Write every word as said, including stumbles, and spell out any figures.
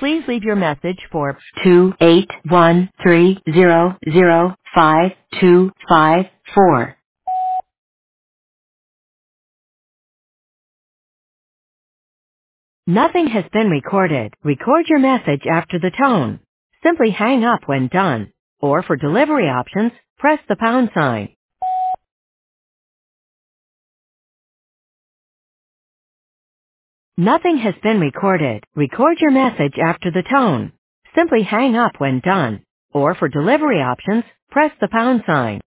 Please leave your message for two eight one three zero zero five two five four. Nothing has been recorded. Record your message after the tone. Simply hang up when done. Or for delivery options, press the pound sign. Nothing has been recorded. Record your message after the tone. Simply hang up when done. Or for delivery options, press the pound sign.